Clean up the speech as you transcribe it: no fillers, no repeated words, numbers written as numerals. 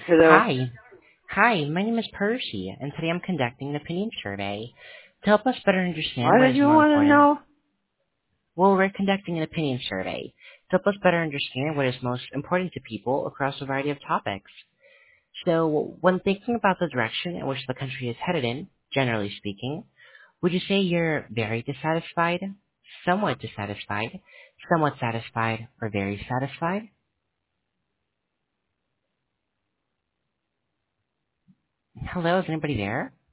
Hello. Hi. Hi, my name is Percy, and today I'm conducting an opinion survey to help us better understand What what did is you more want to important. know? Well, we're conducting an opinion survey to help us better understand what is most important to people across a variety of topics. So, when thinking about the direction in which the country is headed in, generally speaking, would you say you're very dissatisfied, somewhat satisfied, or very satisfied? Hello, is anybody there?